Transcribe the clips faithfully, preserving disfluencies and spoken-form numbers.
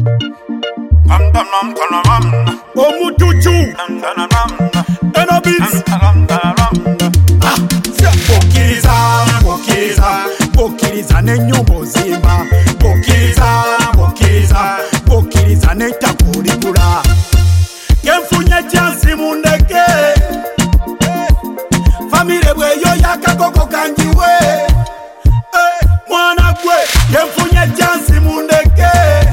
Omututu Eno beats Bokiriza, bokiriza, bokiriza n'ennyumba zimba. Bokiriza, bokiriza, bokiriza n'ettakulibula. Kenfunye chansi mundeke famire bweyo yakakoko kanjiwe mwana gwe. Kenfunye chansi mundeke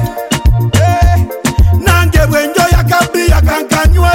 nange bwenjo yakabi yakankanywe.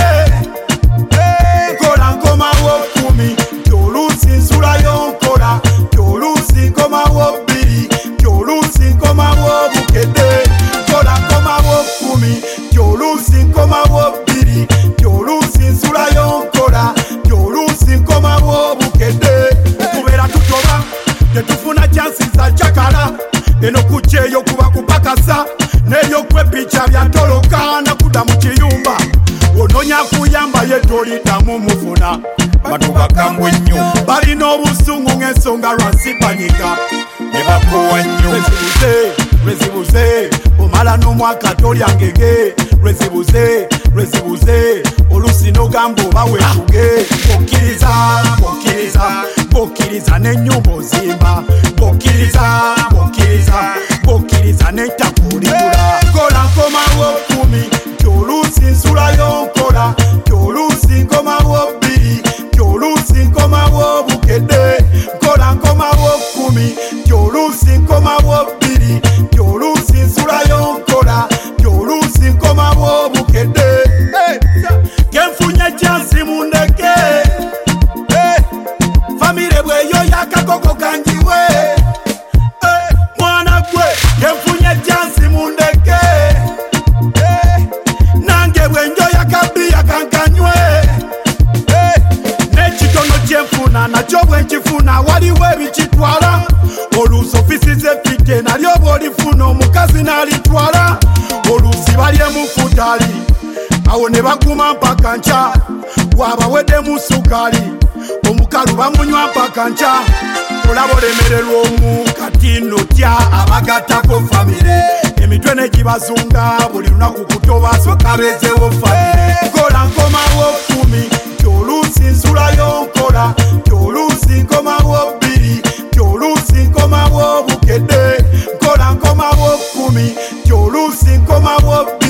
Nkola nkomawo kumi kyoluusi nsulayo nkola kyoluusi nkomawo bbiri kyoluusi nkomawo bukedde. Nkola nkomawo kumi kyoluusi nkomawo bbiri kyoluusi nsulayo nkola kyoluusi nkomawo bukedde. Tubeera tutoba tetufuna chansi za cakala eno kuceeyo kuba kupakasa n'ebyokwepica byatoloka nakuda mu kiyumba. Ononya kuyamba ye toliddamu mufuna batubakambwe nnyo balina obusungu ng'ensonga lwasibanyiga ne bakowa nnyo. Lwezibuze lwezibuze omala n'omwaka tolya ngege. Lwezibuze lwezibuze oluusi n'ogamba oba wetuge. Bokkiriza bokkiriza bokkiriza n'ennyumba ozimba. Bokkiriza bokkiriza bokkiriza n'ettakulibula. Nkola nkomawo kumi kyoluusi nsulayo nkola kyoluusi nkomawo bbiri kyoluusi nkomawo bukedde. Nkola nkomawo kumi kyoluusi nkomawo bbiri kyoluusi nsulayo nkola kyoluusi nkomawo bukedde. Kenfunye chansi mundeke famire bweyo yakakoko kanjiwe mwana gwe. Kenfunye chansi mundeke nange bwenjo yakabi yakankanywe. N'ekitono kyenfuna nakyo bwenkifuna waliwo ebikitwala. Oluusi ofisi z'effite nalyo bw'olifuna omukazi n'alitwala. Oluusi balyemu futali awo ne baguma mpaka nkya. Bw'abaweddemu sukaali omukalu bamunywa mpaka nkya. Olaba olemererwa omu kati notya abagattako famire emitwe negibazunga buli lunaku kutoba soka bezewo famire. Nkola nkomawo kumi kyoluusi nsulayo nkola kyoluusi nkomawo bbiri kyoluusi nkomawo bukedde. Nkola nkomawo kumi kyoluusi nkomawo bbiri